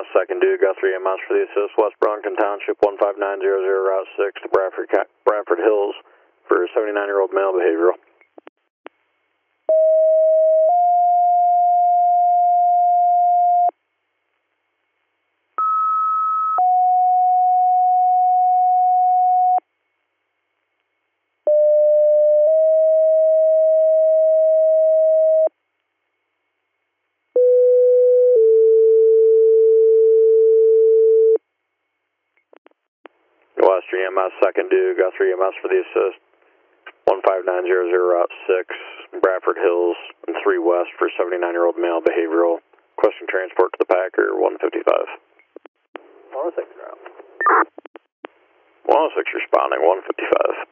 EMS, second due, got 3 EMS for the assist, West Burlington Township, 15900, Route 6 to Bradford Hills for 79-year-old male behavioral. Western EMS, second due, got 3 EMS for the assist, 15900, Route 6, Bradford Hills, and 3 West for 79-year-old male behavioral. Requesting transport to the Packer, 155. 106 route. 106 responding, 155.